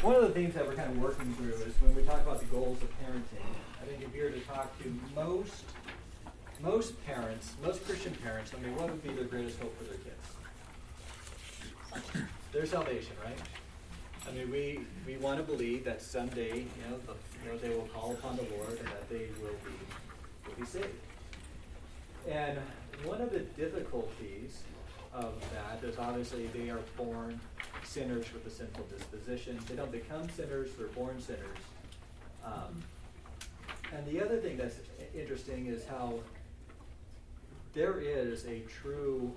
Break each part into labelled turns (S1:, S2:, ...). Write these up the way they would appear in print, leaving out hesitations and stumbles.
S1: one of the things that we're kind of working through is when we talk about the goals of parenting, I think if you were to talk to most parents, most Christian parents, I mean, what would be their greatest hope for their kids? Their salvation, right? I mean, we want to believe that someday, they will call upon the Lord and that they will be saved. And one of the difficulties of that is obviously they are born sinners with a sinful disposition. They don't become sinners, they're born sinners. And the other thing that's interesting is how there is a true,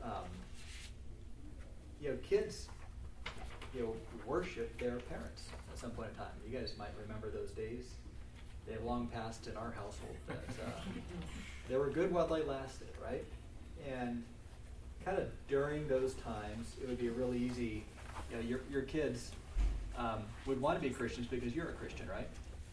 S1: kids, worship their parents at some point in time. You guys might remember those days. They have long passed in our household. But they were good while they lasted, right? And kind of during those times, it would be really easy. Your kids would want to be Christians because you're a Christian, right?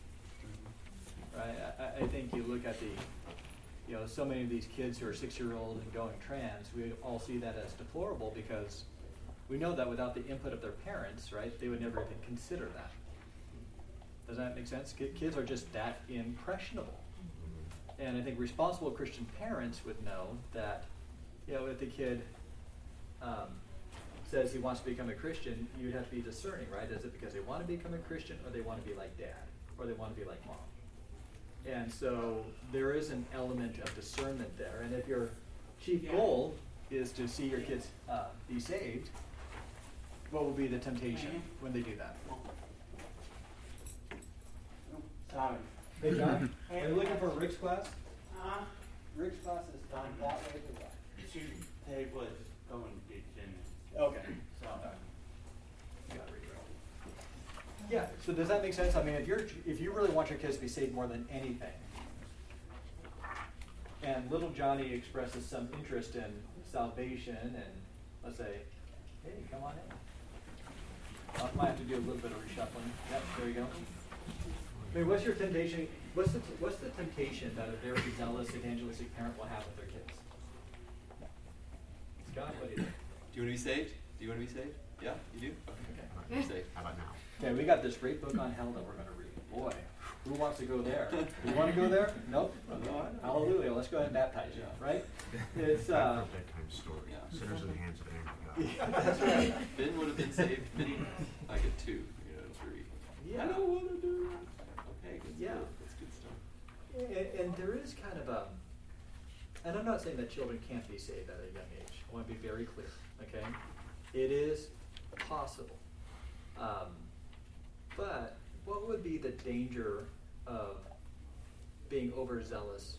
S1: Right. I think you look at so many of these kids who are 6-year-old and going trans. We all see that as deplorable because we know that without the input of their parents, right, they would never even consider that. Does that make sense? Kids are just that impressionable. And I think responsible Christian parents would know that, if the kid says he wants to become a Christian, you'd have to be discerning, right? Is it because they want to become a Christian or they want to be like dad or they want to be like mom? And so there is an element of discernment there. And if your chief goal is to see your kids be saved, what will be the temptation when they do that?
S2: Sorry.
S1: Hey, John, are you looking for Rick's class?
S2: Rick's class is done that way to that. They was going to gym.
S1: Okay.
S2: So.
S1: You got to read it. Yeah, so does that make sense? I mean, if you really want your kids to be saved more than anything, and little Johnny expresses some interest in salvation, and let's say, hey, come on in. I might have to do a little bit of reshuffling. Yep, there you go. I mean, what's your temptation? What's the temptation that a very zealous evangelistic parent will have with their kids? Scott, what do you think?
S3: Do you want to be saved? Do you want to be saved? Yeah, you do? Okay. You're saved.
S4: How about now?
S1: Okay, we got this great book on hell that we're going to read. Boy, who wants to go there? You want to go there? Nope. Hallelujah. Let's go ahead and baptize you, right? It's
S4: a bedtime story. Yeah. Sinners in the hands of an angry God.
S1: Yeah, that's right.
S3: Ben would have been saved many times. I get 2, 3.
S1: Yeah.
S3: I don't want to do that. Okay, good
S1: Yeah.
S3: stuff. That's good stuff.
S1: And there is kind of a, and I'm not saying that children can't be saved at a young age. I want to be very clear, okay? It is possible. But what would be the danger of being overzealous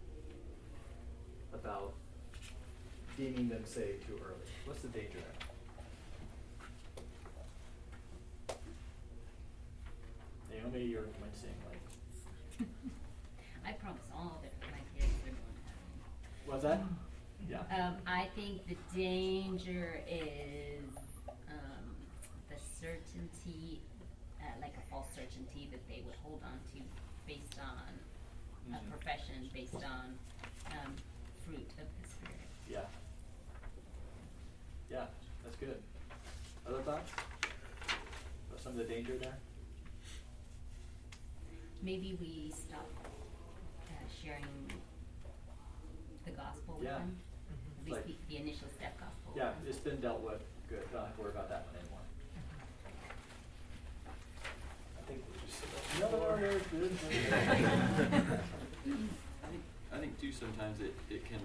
S1: about deeming them saved too early? What's the danger there? Naomi, you're wincing like.
S5: I promise all that my kids are going to heaven.
S1: What's that? Yeah.
S5: I think the danger is the certainty, like a false certainty that they would hold on to based on a profession, based on fruit of the Spirit.
S1: Yeah. Yeah, that's good. Other thoughts? What's some of the danger there?
S5: Maybe we stop sharing the gospel with them. At least
S1: Like,
S5: the initial step gospel.
S1: yeah, it's been dealt with. Good. Don't have to worry about that one anymore. I think we just
S3: I think too sometimes it can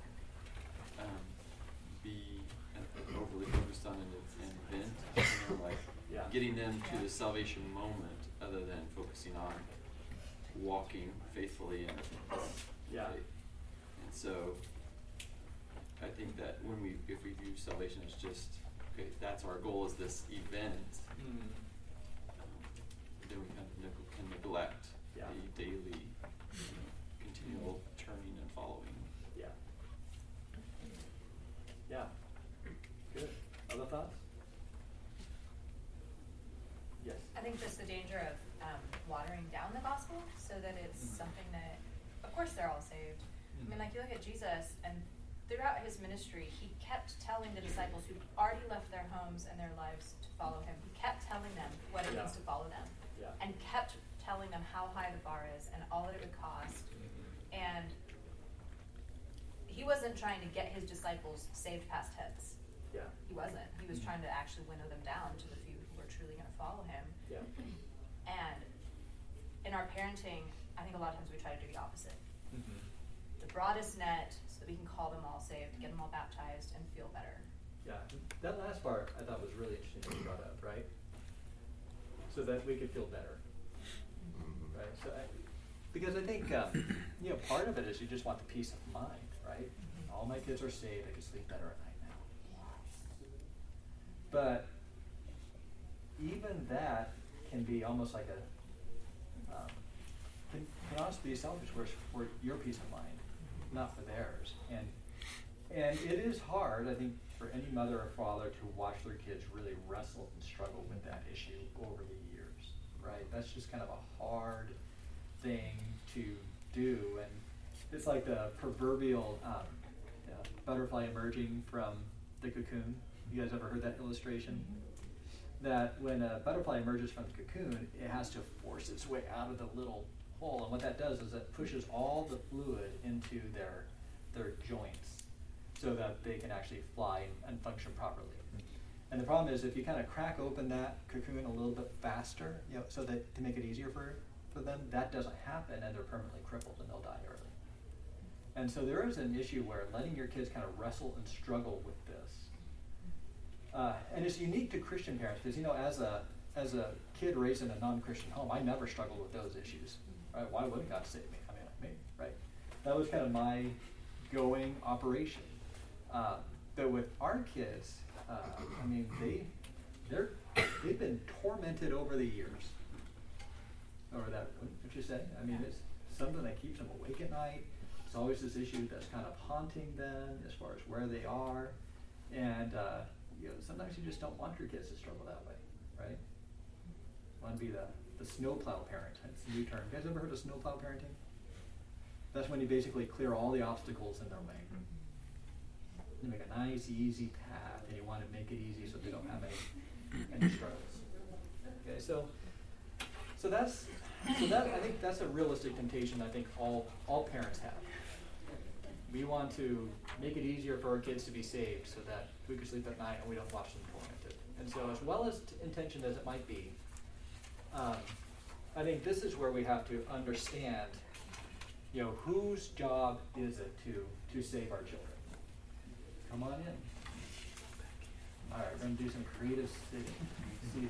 S3: be overly focused on an event, like getting them to the salvation moment, other than focusing on walking faithfully in faith. And so I think that if we view salvation as just that's our goal, is this event, then we kind of can neglect the daily continual turning and following.
S1: Yeah. Good. Other thoughts? Yes.
S6: I think just the danger of watering down the gospel so that it's something that, of course, they're all saved. I mean, like, you look at Jesus, and throughout his ministry, he kept telling the disciples who already left their homes and their lives to follow him, he kept telling them what kid
S1: Yeah.
S6: needs to follow them.
S1: Yeah.
S6: And kept telling them how high the bar is and all that it would cost. And he wasn't trying to get his disciples saved past heads.
S1: Yeah.
S6: He wasn't. He was trying to actually winnow them down to the few who were truly going to follow him.
S1: Yeah.
S6: And in our parenting, I think a lot of times we try to do the opposite.
S1: Mm-hmm.
S6: The broadest net so that we can call them all saved, get them all baptized, and feel better.
S1: Yeah. That last part I thought was really interesting that you brought up, right? So that we could feel better. Right? Because I think, part of it is you just want the peace of mind, right? All my kids are saved, I can sleep better at night now. But even that can be almost like can also be selfish for your peace of mind, not for theirs. And it is hard, I think, for any mother or father to watch their kids really wrestle and struggle with that issue over the years, right? That's just kind of a hard thing to do, and it's like the proverbial butterfly emerging from the cocoon. You guys ever heard that illustration? That when a butterfly emerges from the cocoon, it has to force its way out of the little hole, and what that does is it pushes all the fluid into their joints so that they can actually fly and function properly. And the problem is if you kind of crack open that cocoon a little bit faster, so that to make it easier for them, that doesn't happen, and they're permanently crippled and they'll die early. And so there is an issue where letting your kids kind of wrestle and struggle with this. And it's unique to Christian parents because, as a kid raised in a non-Christian home, I never struggled with those issues. Right? Why wouldn't God save me? I mean, right? That was kind of my going operation. But with our kids, they've been tormented over the years. Or that, what you say? I mean, it's something that keeps them awake at night. It's always this issue that's kind of haunting them as far as where they are. And, sometimes you just don't want your kids to struggle that way, right? Want to be the snowplow parent. It's a new term. You guys ever heard of snowplow parenting? That's when you basically clear all the obstacles in their way. You make a nice, easy path, and you want to make it easy so they don't have any struggles. Okay, so that I think that's a realistic temptation I think all parents have. We want to make it easier for our kids to be saved so that we can sleep at night and we don't watch them tormented. And so as well as intention as it might be, I think this is where we have to understand, whose job is it to save our children? Come on in. All right, we're going to do some creative seating.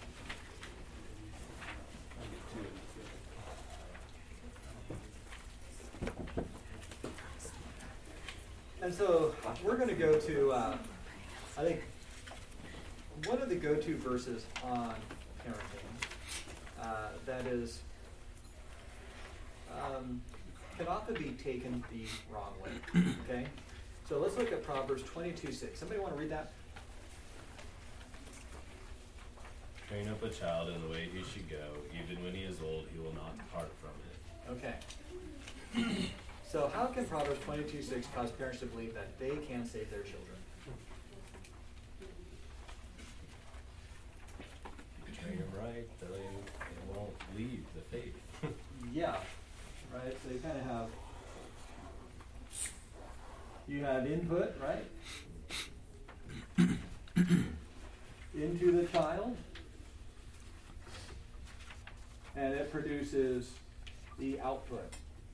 S1: And so we're going to go to, I think, one of the go-to verses on parenting that is, can often be taken the wrong way, okay? So let's look at Proverbs 22:6. Somebody want to read that?
S7: Train up a child in the way he should go. Even when he is old, he will not depart from it.
S1: Okay. So how can Proverbs 22:6 cause parents to believe that they can save their children?
S7: Train them right, they won't leave the faith.
S1: Yeah, right? So you kind of have, input, right? Into the child. And it produces the output.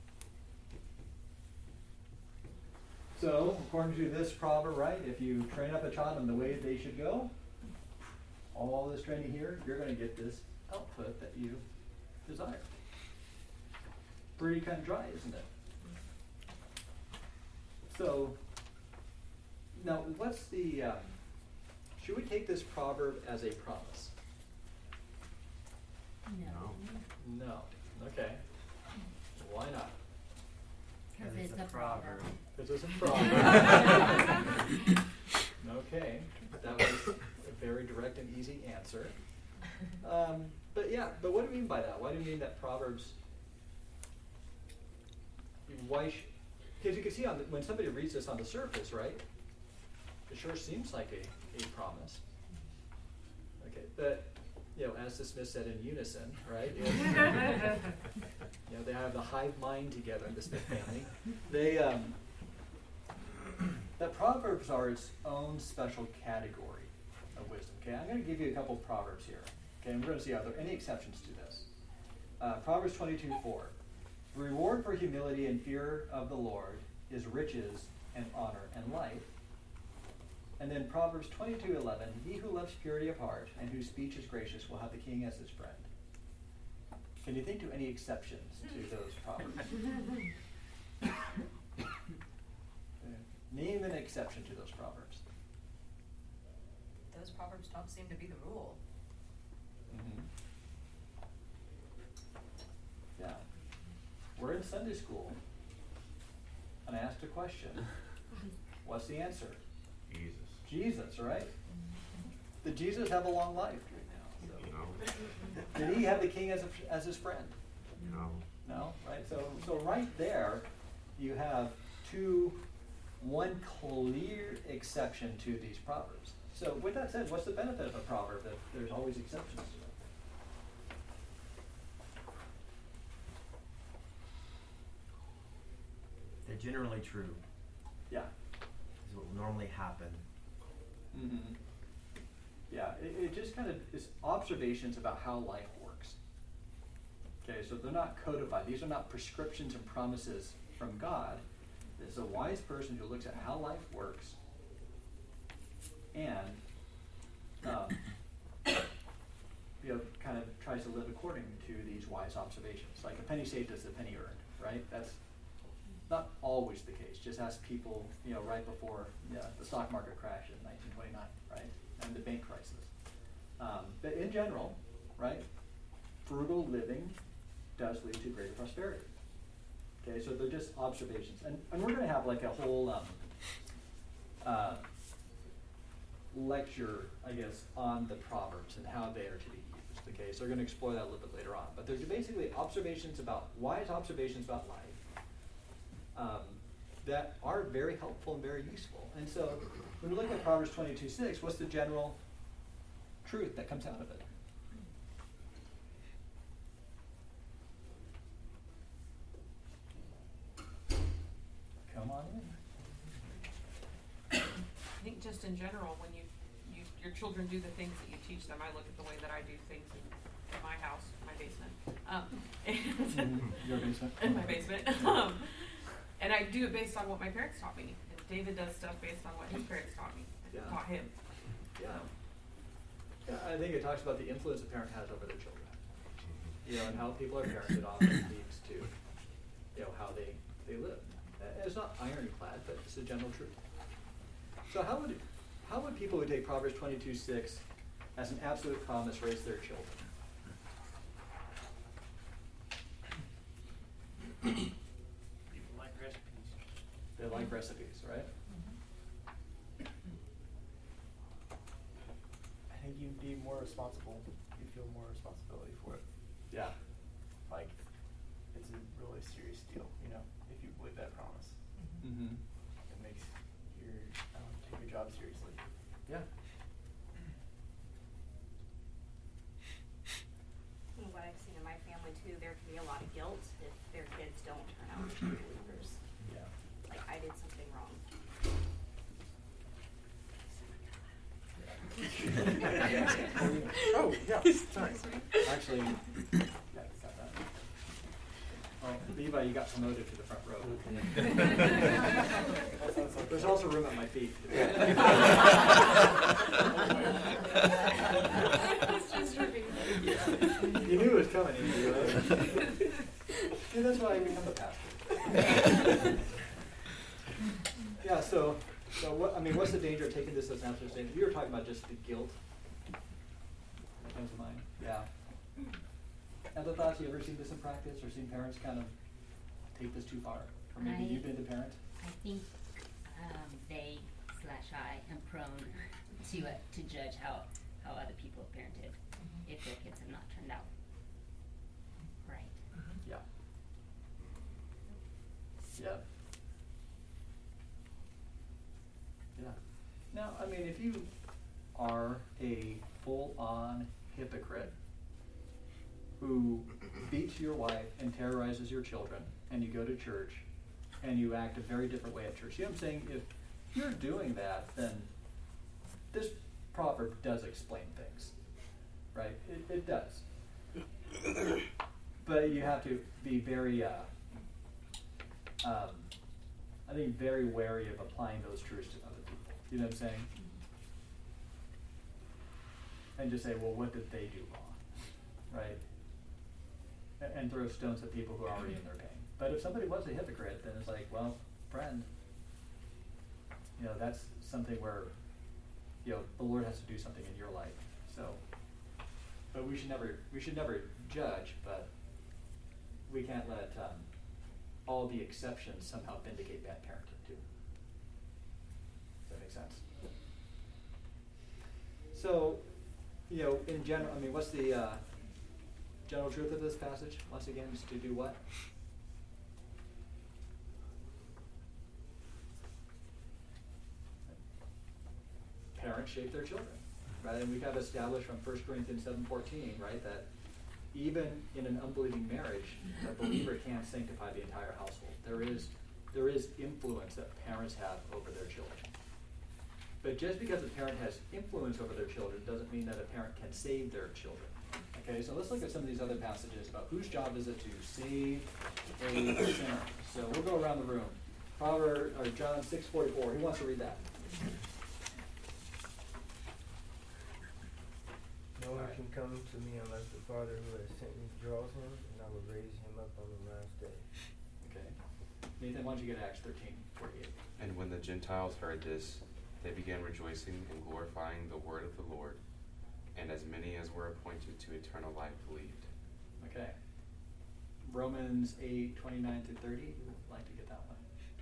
S1: So, according to this proverb, right, if you train up a child in the way they should go, all this training here, you're going to get this output that you desire. Pretty cut and dry, isn't it? So, now what's the, should we take this proverb as a promise?
S5: No.
S1: No. Okay. Why not?
S5: Because it's a proverb.
S1: Because it's a proverb. Okay. That was a very direct and easy answer. But what do you mean by that? Why do you mean that Proverbs, because you can see when somebody reads this on the surface, right? It sure seems like a promise. Okay, but as the Smith said, in unison, right? They have the hive mind together in the Smith family. That Proverbs are its own special category of wisdom. Okay, I'm going to give you a couple of Proverbs here. Okay, and we're going to see are there any exceptions to this. Proverbs 22:4. The reward for humility and fear of the Lord is riches and honor and life. And then Proverbs 22:11. He who loves purity of heart and whose speech is gracious will have the king as his friend. Can you think to any exceptions to those Proverbs? Name an exception to those Proverbs.
S6: Those Proverbs don't seem to be the rule.
S1: Mm-hmm. Yeah. We're in Sunday school, and I asked a question. What's the answer? Jesus, right? Did Jesus have a long life?
S4: No.
S1: Did he have the king as his friend?
S4: No.
S1: No, right? So right there, you have one clear exception to these proverbs. So with that said, what's the benefit of a proverb that there's always exceptions to it?
S8: They're generally true.
S1: Yeah.
S8: Is what will normally happen.
S1: Mm-hmm. Yeah, it just kind of is observations about how life works. Okay, so they're not codified. These are not prescriptions and promises from God. It's a wise person who looks at how life works and kind of tries to live according to these wise observations. Like a penny saved is a penny earned, right? That's not always the case. Just ask people, right before the stock market crash in 1929, right? And the bank crisis. But in general, right, frugal living does lead to greater prosperity. Okay, so they're just observations. And we're going to have like a whole lecture, I guess, on the Proverbs and how they are to be used. Okay, so we're going to explore that a little bit later on. But they're basically wise observations about life that are very helpful and very useful. And so when we look at Proverbs 22:6, what's the general truth that comes out of it? Come on in.
S9: I think just in general, when your children do the things that you teach them, I look at the way that I do things in my house, my basement,
S1: Your basement?
S9: in my basement, and I do it based on what my parents taught me. And David does stuff based on what his parents taught me, taught him.
S1: Yeah. Yeah, I think it talks about the influence a parent has over their children. And how people are parented often leads to, how they live. It's not ironclad, but it's a general truth. So how would people who take Proverbs 22:6 as an absolute promise raise their children?
S2: People like recipes.
S1: They like recipes, right?
S10: I think you'd be more responsible. You feel more responsibility for it.
S1: Yeah.
S10: Like, it's a really serious deal, if you believe that promise.
S1: Mm-hmm.
S10: It makes take your job seriously.
S1: Yeah.
S11: What I've seen in my family too, there can be a lot of guilt if their kids don't turn out to be believers.
S1: Yeah.
S11: Like, I did something wrong.
S10: Oh, yeah, sorry.
S1: Actually, got that. Oh, Levi, you got promoted to the front row. There's also room at my feet. You knew it was coming. Yeah, that's why I become a pastor. Yeah. So what's the danger of taking this as an absolute statement? You were talking about just the guilt that comes to mind. Yeah. Other thoughts? You ever seen this in practice, or seen parents kind of take this too far, or maybe you've been the parent?
S5: I think I am prone to judge how other people have parented if their kids have not turned out right.
S1: Yeah. Yeah. Yeah. Now, if you are a full-on hypocrite who beats your wife and terrorizes your children, and you go to church and you act a very different way at church. You know what I'm saying? If you're doing that, then this proverb does explain things, right? It does. But you have to be very, I think, very wary of applying those truths to other people. You know what I'm saying? And just say, well, what did they do wrong, right? And throw stones at people who are already in their pain. But if somebody was a hypocrite, then it's like, well, friend, you know, that's something where, you know, the Lord has to do something in your life. So, but we should never judge, but we can't let all the exceptions somehow vindicate bad parenting too. Does that make sense? So, you know, in general, I mean, what's the general truth of this passage? Once again, is to do what? Parents shape their children, right? And we have established from 1 Corinthians 7:14, right, that even in an unbelieving marriage, a believer can't sanctify the entire household. There is influence that parents have over their children. But just because a parent has influence over their children doesn't mean that a parent can save their children. Okay, so let's look at some of these other passages about whose job is it to save a sinner. So we'll go around the room. John 6:44. Who wants to read that?
S12: No one can come to me unless the Father who has sent me draws him, and I will raise him up on the last day.
S1: Okay. Nathan, why don't you get Acts 13:48?
S13: And when the Gentiles heard this, they began rejoicing and glorifying the word of the Lord, and as many as were appointed to eternal life believed.
S1: Okay. Romans 8:29-30. Who would like to get that one?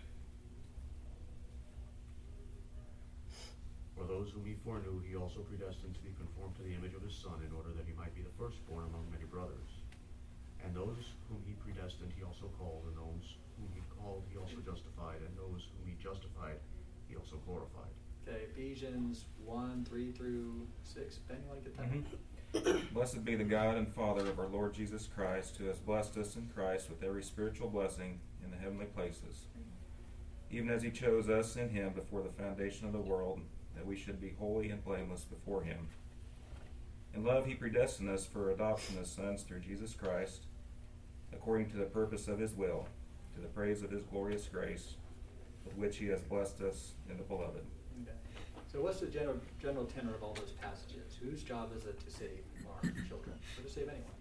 S4: For those whom he foreknew, he also predestined to be conformed to the image of his Son, in order that he might be the firstborn among many brothers. And those whom he predestined, he also called, and those whom he called, he also justified, and those whom he justified, he also glorified.
S1: Okay, Ephesians 1:3-6. Ben, you want to get that one?
S14: Blessed be the God and Father of our Lord Jesus Christ, who has blessed us in Christ with every spiritual blessing in the heavenly places, even as he chose us in him before the foundation of the world, that we should be holy and blameless before him. In love he predestined us for adoption as sons through Jesus Christ, according to the purpose of his will, to the praise of his glorious grace, with which he has blessed us in the beloved.
S1: Okay. So what's the general tenor of all those passages? Whose job is it to save our children, or to save anyone?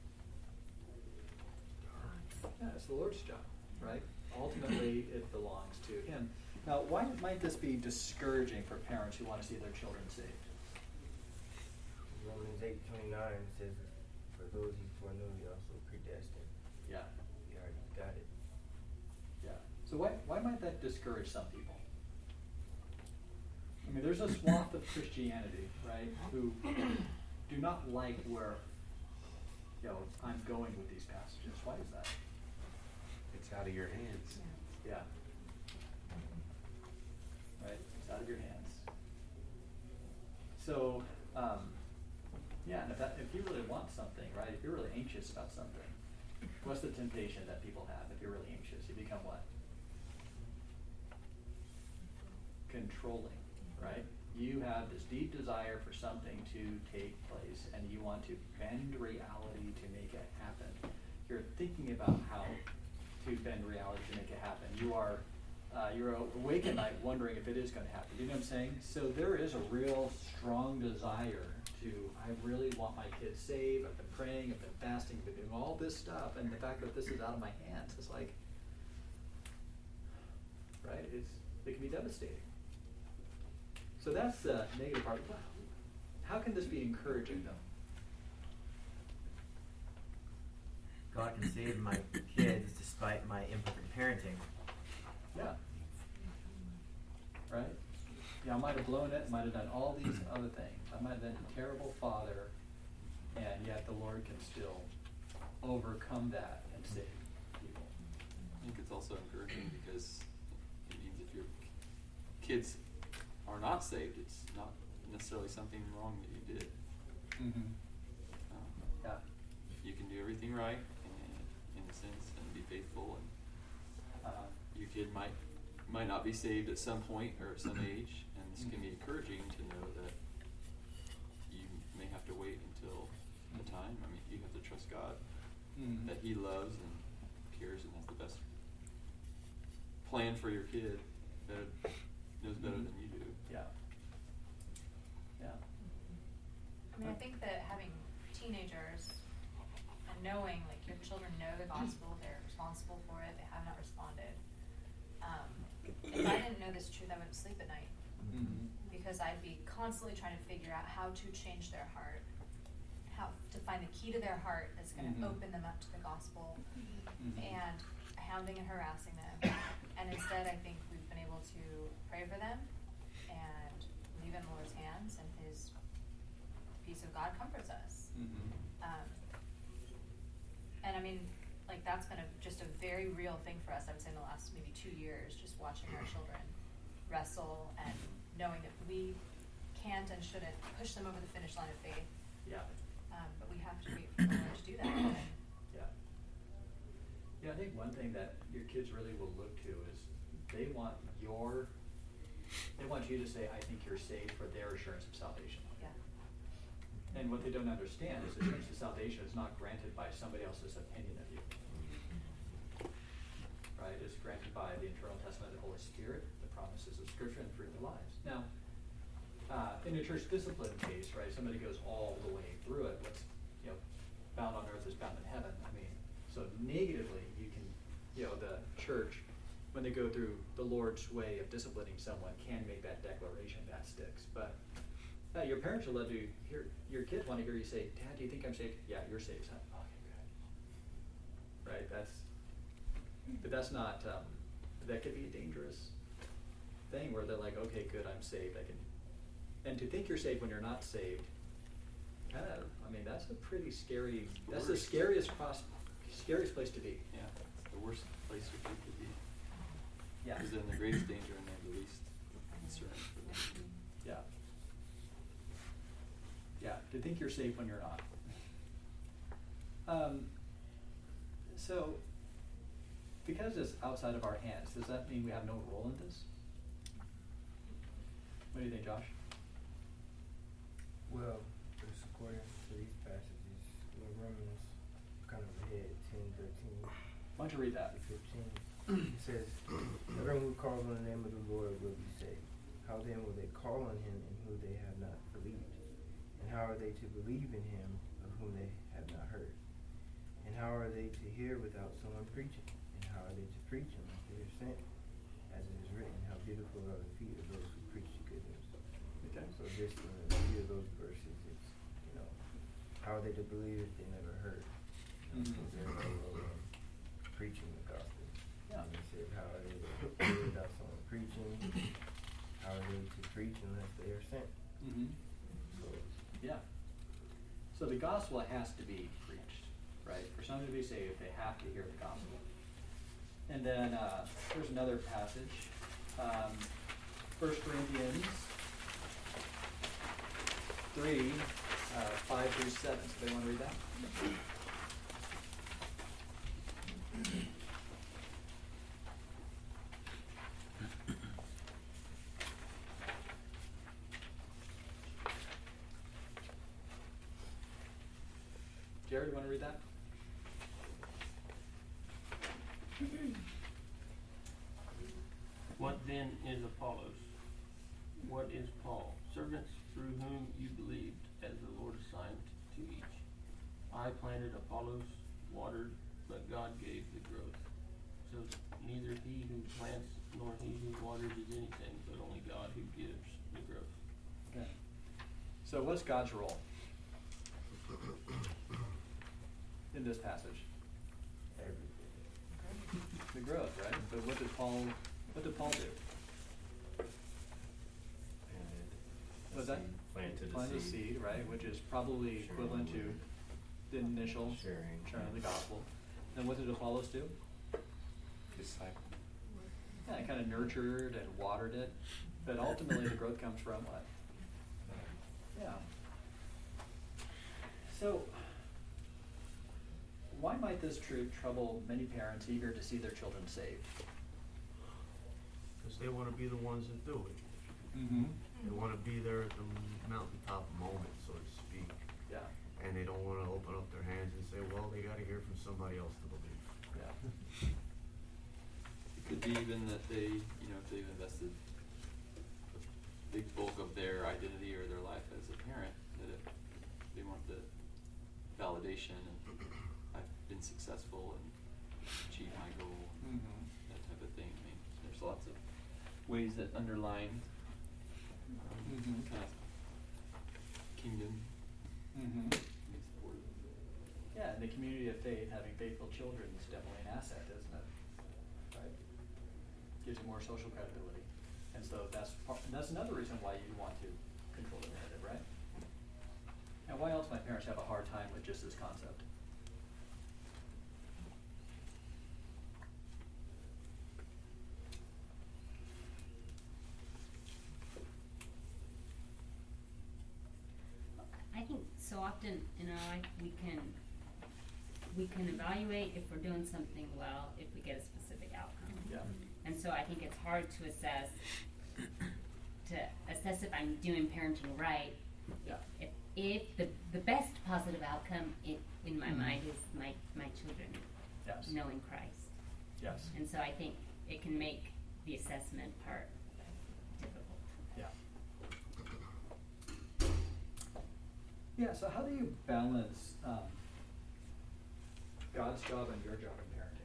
S1: Yeah, it's the Lord's job, right? Ultimately, it belongs to him. Now, why might this be discouraging for parents who want to see their children saved?
S12: Romans 8:29 says, for those he foreknew, he also predestined.
S1: Yeah.
S12: He already got it.
S1: Yeah. So why might that discourage some people? I mean, there's a swath of Christianity, right, who do not like where, you know, I'm going with these passages. Why is that?
S13: It's out of your hands.
S1: Yeah. Right? It's out of your hands. So, yeah, and if you really want something, right, if you're really anxious about something, what's the temptation that people have if you're really anxious? You become what? Controlling, right? You have this deep desire for something to take place, and you want to bend reality to make it happen. You're thinking about how to bend reality to make it happen. You're awake at night wondering if it is going to happen. You know what I'm saying? So there is a real strong desire I really want my kids saved. I've been praying, I've been fasting, I've been doing all this stuff, and the fact that this is out of my hands is like, right? It can be devastating. So that's the negative part. How can this be encouraging though?
S8: God can save my kids despite my imperfect parenting.
S1: Yeah. Right? Yeah, I might have blown it, might have done all these other things. I might have been a terrible father, and yet the Lord can still overcome that and save people.
S3: I think it's also encouraging because it means if your kids are not saved, it's not necessarily something wrong that you did.
S1: Mm-hmm.
S3: everything right and in a sense and be faithful, and your kid might not be saved at some point or at some age, and this can be encouraging to know that you may have to wait until the time. I mean, you have to trust God that He loves and cares and has the best plan for your kid, that knows better than you do.
S1: Yeah. Yeah.
S6: I mean, I think that having teenagers and knowing, like, your children know the gospel, they're responsible for it, they have not responded. If I didn't know this truth, I wouldn't sleep at night. Because I'd be constantly trying to figure out how to change their heart, how to find the key to their heart that's going to open them up to the gospel, and hounding and harassing them. And instead, I think we've been able to pray for them and leave it in the Lord's hands, and His peace of God comforts us. And I mean, like, that's been just a very real thing for us, I would say, in the last maybe 2 years, just watching our children wrestle and knowing that we can't and shouldn't push them over the finish line of faith.
S1: Yeah.
S6: But we have to wait for the Lord to do that.
S1: Yeah. Yeah, I think one thing that your kids really will look to is they want you to say, I think you're saved, for their assurance of salvation.
S6: Yeah.
S1: And what they don't understand is assurance of salvation is not granted by somebody else's opinion of you. Right? It's granted by the internal testament of the Holy Spirit, the promises of Scripture, and the fruit of their lives. Now, in a church discipline case, right, somebody goes all the way through it. What's bound on earth is bound in heaven. I mean, so negatively, you can, the church, when they go through the Lord's way of disciplining someone, can make that declaration that sticks. But your parents will love to hear, your kids want to hear you say, Dad, do you think I'm saved? Yeah, you're saved, son. Okay, good. Right? But that's not, that could be a dangerous thing where they're like, okay, good, I'm saved. And to think you're saved when you're not saved, that's a pretty scary, that's the scariest place to be.
S3: Yeah, it's the worst place for people to be.
S1: Yeah.
S3: Because they're in the greatest danger and they're the least concerned for them.
S1: Yeah. Yeah, to think you're safe when you're not. So, because it's outside of our hands, does that mean we have no role in this? What do you think, Josh?
S12: Well, just according to these passages, Romans kind of ahead, 10:13.
S1: Why don't you read that?
S12: 15. It says, everyone who calls on the name of the Lord will be saved. How then will they call on Him in whom they have not believed? And how are they to believe in Him of whom they have not heard? And how are they to hear without someone preaching? And how are they to preach unless they are sent? As it is written, how beautiful are the feet of those who preach the good news.
S1: Okay.
S12: So just in a few of those verses, it's, how are they to believe if they never heard? There's no preaching the gospel.
S1: Yeah.
S12: And it said, how are they to hear without someone preaching? How are they to preach unless they are sent? So,
S1: yeah. So the gospel has to be preached, right? For somebody to be saved, they have to hear the gospel. And then there's another passage, 1 Corinthians 3, 5 through 7. Somebody want to read that? Jared, you want to read that?
S15: What then is Apollos? What is Paul? Servants through whom you believed, as the Lord assigned to each. I planted, Apollos watered, but God gave the growth. So neither he who plants nor he who waters is anything, but only God who gives the growth.
S1: Okay. So what's God's role in this passage? The growth, right? But what did Paul do? Was that
S7: Planted
S1: a seed, right? Which is probably equivalent to the initial sharing of the gospel. And what did Apollos do?
S13: Disciple.
S1: Yeah, it kind of nurtured and watered it, but ultimately the growth comes from what? Yeah. So why might this truth trouble many parents eager to see their children saved?
S4: Because they want to be the ones that do it.
S1: Mm-hmm.
S4: They want to be there at the mountaintop moment, so to speak.
S1: Yeah.
S4: And they don't want to open up their hands and say, well, they got to hear from somebody else to believe.
S1: Yeah.
S3: It could be even that they, you know, if they've invested a big bulk of their identity or their life as a parent, that if they want the validation and I've been successful and achieved my goal, that type of thing. I mean, there's lots of ways that underline kind of kingdom.
S1: Yeah, in the community of faith, having faithful children is definitely an asset, isn't it? Right? Gives you more social credibility. And so that's another reason why you want to control the narrative, right? And why else might parents have a hard time with just this concept?
S5: I think so often in our life we can evaluate if we're doing something well if we get a specific outcome.
S1: Yeah.
S5: And so I think it's hard to assess if I'm doing parenting right.
S1: Yeah.
S5: If the best positive outcome in my mind is my children knowing Christ.
S1: Yes.
S5: And so I think it can make the assessment part difficult.
S1: Yeah. Yeah, so how do you balance God's job and your job in parenting?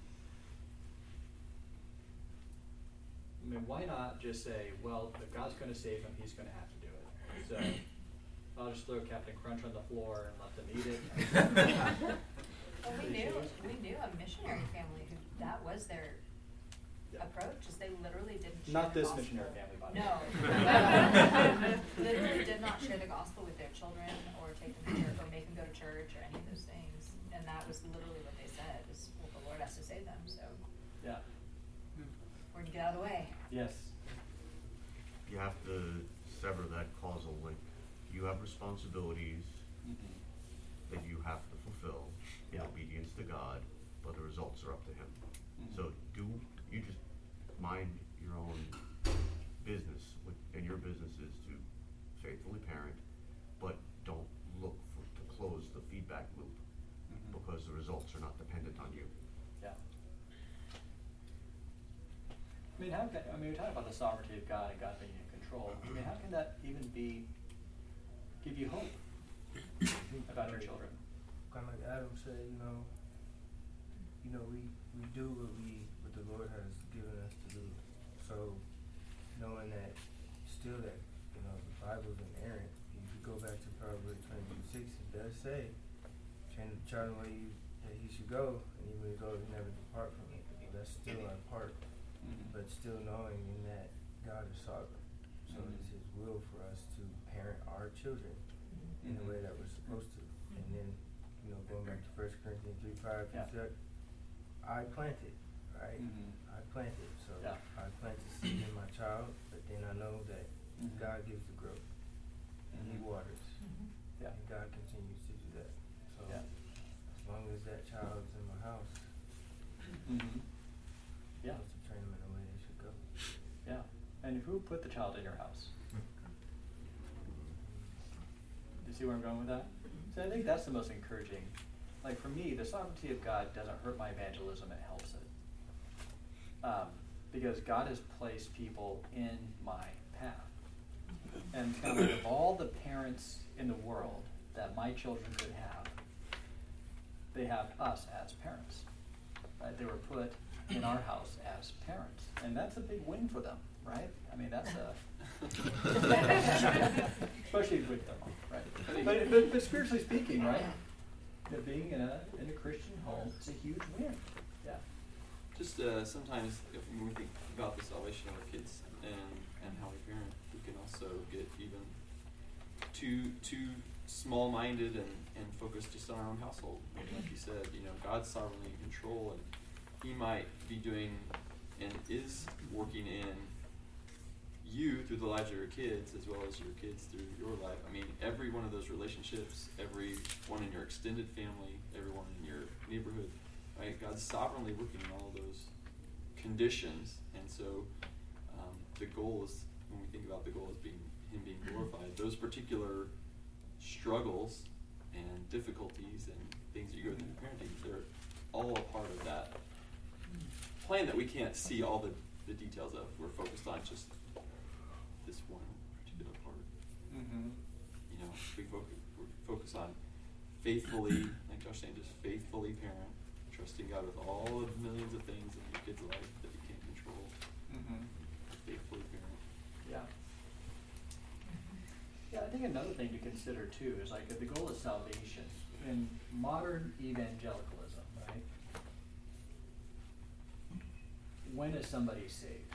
S1: I mean, why not just say, well, if God's going to save him, he's going to have to do it. So I'll just throw Captain Crunch on the floor and let them eat it.
S6: Well, we knew a missionary family who that was their approach, is they literally didn't share
S1: Not
S6: the
S1: this
S6: gospel.
S1: missionary family, by the way.
S6: No. Literally did not share the gospel with their children or take them to church or make them go to church or any of those things. And that was literally what they said, is, well, the Lord has to save them, so
S1: Yeah.
S6: we're going to get out of the way.
S1: Yes.
S4: You have to sever that causal link. You have responsibilities that you have to fulfill in obedience to God, but the results are up to Him. So you just mind your own business, and your business is to faithfully parent, but don't look to close the feedback loop because the results are not dependent on you.
S1: Yeah. I mean, we talk about the sovereignty of God and God being in control. I mean, how can that even give you hope about your children?
S12: Kind of like Adam said, we do what the Lord has given us to do. So, knowing that, still that, the Bible's inerrant. If you go back to Proverbs 22:6, it does say, train the child in the way that he should go, and even when he goes, he never depart from it. So that's still our part. But still knowing in that God is sovereign. So it's His will for us to parent our children in the way that we're supposed to. And then, going back to 1 Corinthians 3:5, I planted, right? I planted. So I planted seed in my child, but then I know that God gives the growth. And He waters. And God continues to do that. So as long as that child's in my house, to train them in the way they should go.
S1: Yeah. And who put the child in your house? You see where I'm going with that? So I think that's the most encouraging. Like for me, the sovereignty of God doesn't hurt my evangelism, it helps it. Because God has placed people in my path. And kind of all the parents in the world that my children could have, they have us as parents. Right? They were put in our house as parents. And that's a big win for them, right? I mean, that's especially with them, right? But spiritually speaking, right? Being in a Christian home is a huge win. Yeah.
S3: Just sometimes when we think about the salvation of our kids and how we parent, we can also get even too small-minded and focused just on our own household. Like you said, God's sovereignly in control, and He might be doing and is working in you through the lives of your kids as well as your kids through your life. I mean, every one of those relationships, everyone in your extended family, everyone in your neighborhood, right? God's sovereignly working in all those conditions, and so the goal is, when we think about the goal as being Him being glorified, those particular struggles and difficulties and things that you go through in parenting, they're all a part of that plan that we can't see all the details of. We're focused on just this one particular part. You know, we focus on faithfully, like Josh saying, just faithfully parent, trusting God with all of the millions of things in your kid's life that you can't control. Faithfully parent.
S1: Yeah. Yeah, I think another thing to consider too is like if the goal is salvation in modern evangelicalism, right? When is somebody saved?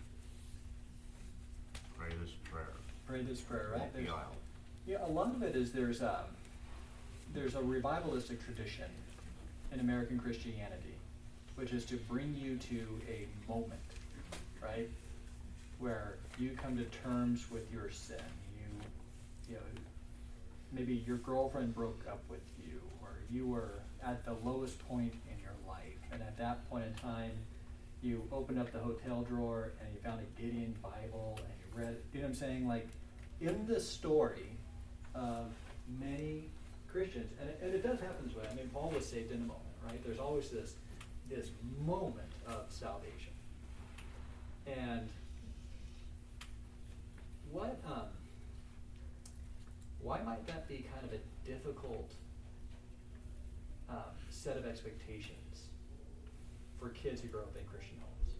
S4: Pray this prayer.
S1: Pray this prayer, right?
S4: Walk the aisle.
S1: Yeah, a lot of it is there's a revivalistic tradition in American Christianity, which is to bring you to a moment, right, where you come to terms with your sin. You know, maybe your girlfriend broke up with you, or you were at the lowest point in your life, and at that point in time, you opened up the hotel drawer and you found a Gideon Bible and you read, you know what I'm saying? Like, in the story of many Christians, and it does happen this way. I mean, Paul was saved in a moment, right? There's always this moment of salvation. And why might that be kind of a difficult set of expectations for kids who grow up in Christian homes?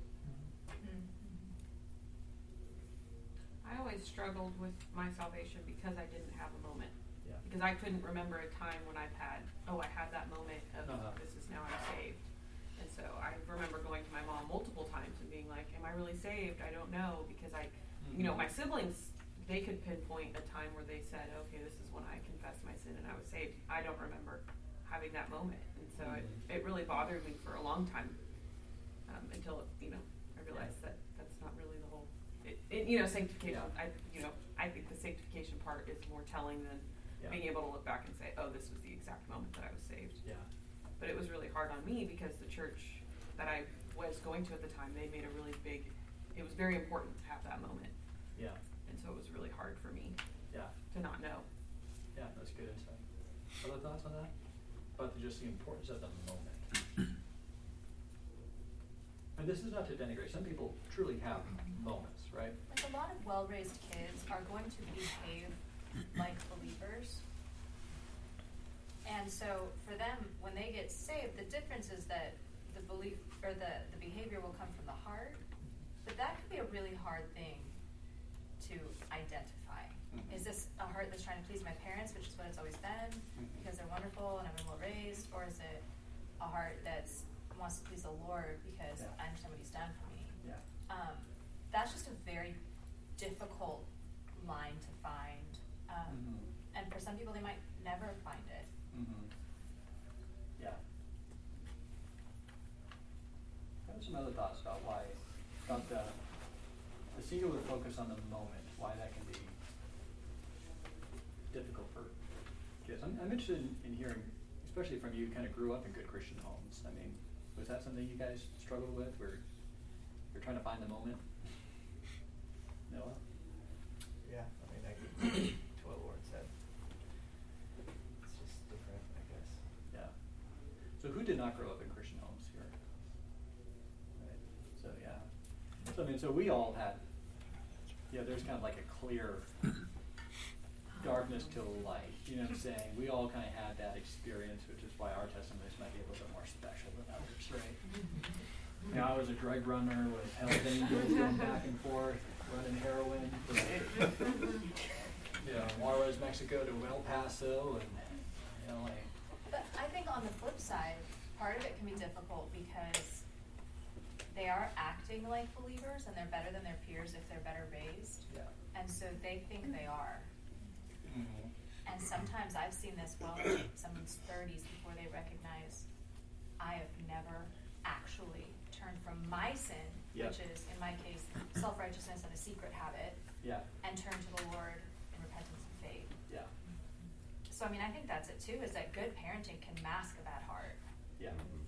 S9: I always struggled with my salvation because I didn't have a moment.
S1: Yeah.
S9: Because I couldn't remember a time when I've had, I had that moment of this is now I'm saved. And so I remember going to my mom multiple times and being like, am I really saved? I don't know. Because you know, my siblings, they could pinpoint a time where they said, okay, this is when I confessed my sin and I was saved. I don't remember having that moment. And so it really bothered me for a long time until, you know, I realized that that's not really the whole, you know, sanctification.
S1: Yeah.
S9: I think the sanctification part is more telling than being able to look back and say, oh, this was the exact moment that I was saved.
S1: Yeah.
S9: But it was really hard on me because the church that I was going to at the time, they made a really big, it was very important to have that moment.
S1: Yeah.
S9: And so it was really hard for me to not know.
S1: Yeah, that's good insight. Other thoughts on that? About just the importance of the moment. And this is not to denigrate. Some people truly have moments, right?
S6: Like a lot of well-raised kids are going to behave like believers. And so for them, when they get saved, the difference is that the belief or the behavior will come from the heart. But that could be a really hard thing to identify. Is this a heart that's trying to please my parents, which is what it's always been, because they're wonderful and I've been well raised, or is it a heart that wants to please the Lord because I understand what He's done for me?
S1: Yeah.
S6: That's just a very difficult line to find, and for some people they might never find it.
S1: Yeah. I have some other thoughts about the singular focus on the moment, why that can be difficult for kids. I'm interested in hearing, especially from you, kind of grew up in good Christian homes. I mean, was that something you guys struggled with, where you're trying to find the moment? Noah?
S10: Yeah, I mean, I get to what Lauren said. It's just different, I guess.
S1: Yeah. So who did not grow up in Christian homes here? Right. So yeah. So I mean, so we all had, there's kind of like a clear darkness to light. You know what I'm saying? We all kind of had that experience, which is why our testimonies might be a little bit more special than others, right? You know, I was a drug runner with Hell's Angels going back and forth, running heroin from Juarez, Mexico to El Paso, and LA.
S6: But I think on the flip side, part of it can be difficult because they are acting like believers and they're better than their peers if they're better raised.
S1: Yeah.
S6: And so they think they are. And sometimes I've seen this well in someone's 30s before they recognize I have never actually turned from my sin, which is, in my case, self-righteousness and a secret habit, and turned to the Lord in repentance and faith.
S1: Yeah.
S6: So, I mean, I think that's it too, is that good parenting can mask a bad heart.
S1: Yeah.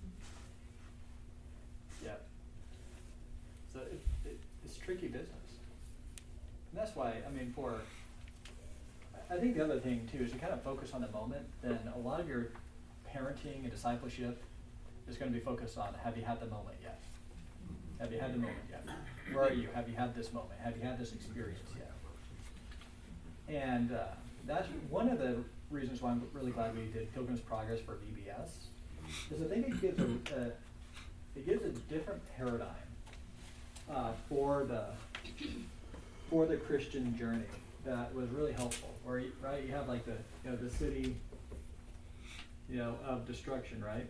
S1: Yeah. So it's tricky business. And that's why, I mean, I think the other thing too is to kind of focus on the moment. Then a lot of your parenting and discipleship is going to be focused on, have you had the moment yet? Have you had the moment yet? Where are you? Have you had this moment? Have you had this experience yet? And that's one of the reasons why I'm really glad we did Pilgrim's Progress for VBS, is I think it gives a different paradigm for the Christian journey that was really helpful. Where you have like the city, of destruction, right?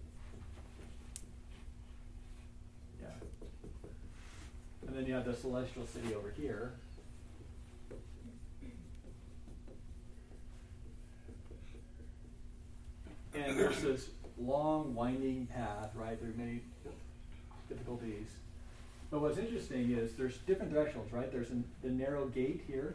S1: Yeah. And then you have the celestial city over here. And there's this long, winding path, right? There are many difficulties. But what's interesting is there's different directionals, right? There's the narrow gate here.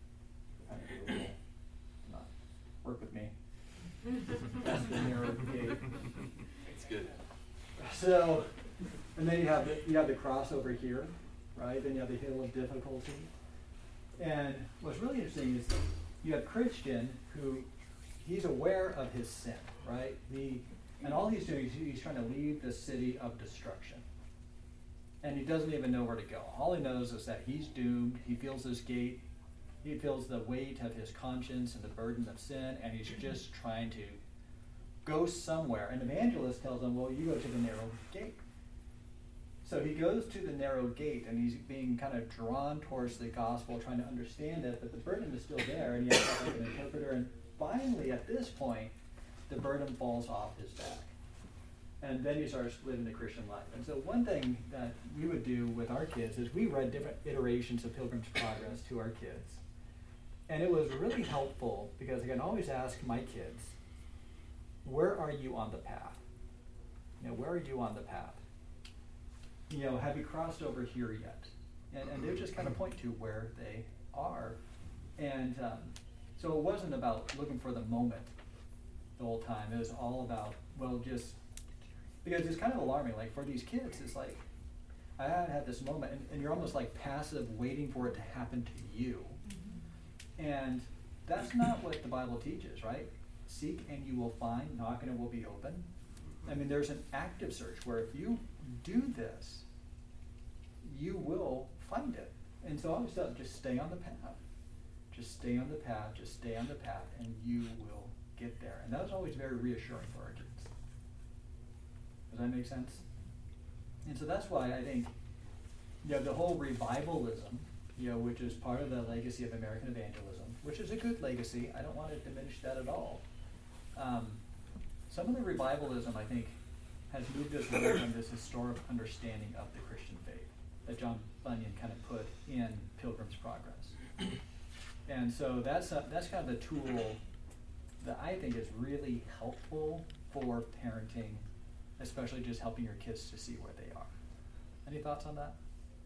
S1: Work with me. That's the narrow gate.
S3: It's good.
S1: So, and then you have the cross over here, right? Then you have the hill of difficulty. And what's really interesting is you have Christian who he's aware of his sin, right? And all he's doing is he's trying to leave the city of destruction. And he doesn't even know where to go. All he knows is that he's doomed. He feels this gate. He feels the weight of his conscience and the burden of sin, and he's just trying to go somewhere. And the evangelist tells him, well, you go to the narrow gate. So he goes to the narrow gate, and he's being kind of drawn towards the gospel, trying to understand it, but the burden is still there, and he has to have an interpreter. And finally, at this point, the burden falls off his back. And then he starts living the Christian life. And so one thing that we would do with our kids is we read different iterations of Pilgrim's Progress to our kids. And it was really helpful because I can always ask my kids, where are you on the path? Where are you on the path? Have you crossed over here yet? And they just kind of point to where they are. And so it wasn't about looking for the moment the whole time. It was all about, because it's kind of alarming. Like for these kids, it's like, I had this moment, and you're almost like passive, waiting for it to happen to you. And that's not what the Bible teaches, right? Seek and you will find, knock and it will be open. I mean, there's an active search where if you do this, you will find it. And so I always thought, just stay on the path. Just stay on the path, just stay on the path, and you will get there. And that was always very reassuring for our kids. Does that make sense? And so that's why I think, the whole revivalism, which is part of the legacy of American evangelism, which is a good legacy. I don't want to diminish that at all. Some of the revivalism, I think, has moved us away from this historic understanding of the Christian faith that John Bunyan kind of put in Pilgrim's Progress. And so that's kind of the tool that I think is really helpful for parenting, especially just helping your kids to see where they are. Any thoughts on that?